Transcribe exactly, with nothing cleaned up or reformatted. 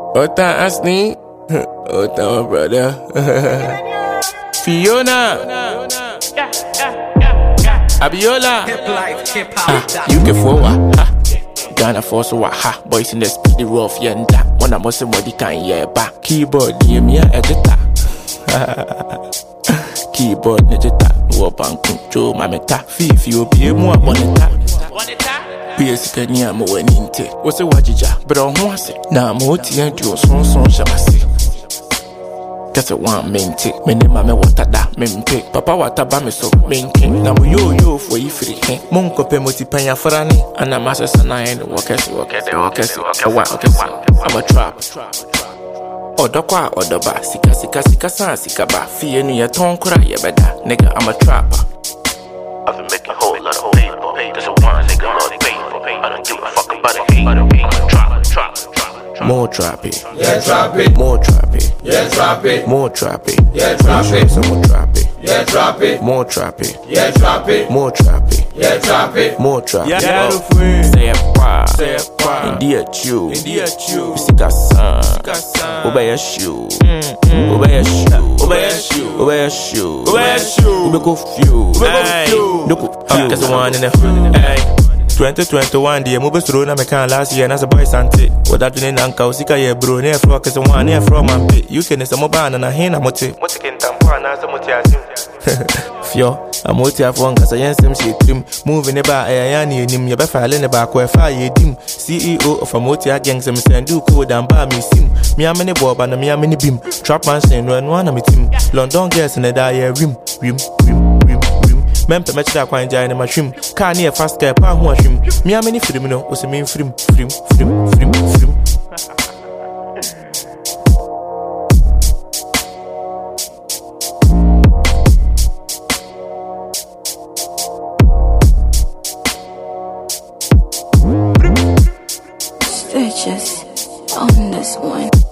Ota Asni, Ota my brother. Fiona, Abiola, ah, you can forward, ha. Ghana force wa ha. Boys in the speedy rough yenda. When I'm also body can yeah back. Keyboard, yeah me a editor. Keyboard, editor. No bank control, my meta. Fif, you be a more monitor. P S can you am when inte. What's a wajija? But on once it. Now moti and you son son shabasi. That's a one main tick. Many mamma water that main pick. Papa water bami so main king. Now yo yo for you free king. Monko pe moti panya farani. And I'm as a nine walkers walkers walkers. I'm a trap. Odokwa odoba. Sika sika sika san sika ba. Fie ni ya ton kura ya beda. Nigga I'm a trapper. I've been making a whole lot of paper. There's a one nigga love paper. I don't give a fuck about a hate. Trap, trap, trap. More trap it. Yeah, trap it. More trap it. Yeah, trap it. More trap it. Yeah, trap it. Some more trap it. Yeah, trap it. More trap it. Yeah, trap it. More trap it. Yeah, trap it. More trap it. Yeah, Say a qua. Say a qua. India chew. India chew. Sika san. Sika san. Obey a shoe. Obey a shoe. Obey a shoe. Obey a shoe. Obey a shoe. Ube go few. Ube go few. Look up. That's the one in the hey. twenty twenty-one dear move through na me can last year as a boy sante. Without doing anka sika ye bro near flock is one near from man pit. You can is a mobile and a hen a motive. What's again tampa na some Fio, I'm multi of one cause I am some shit trim. Moving about a yanny and him, you better file in the back where fire dim. C E O of a multi gang some send do code and buy me sim. Me a many bob and me a many beam. Trap man saying when one of me team. London girls in the die rim, rim, rim, rim, rim. Mempe match that quine giant in my trim. Can't near fast care, pa who shrim. Me a many film, no, was a mean film, film, film, film, film. Stitches on this one.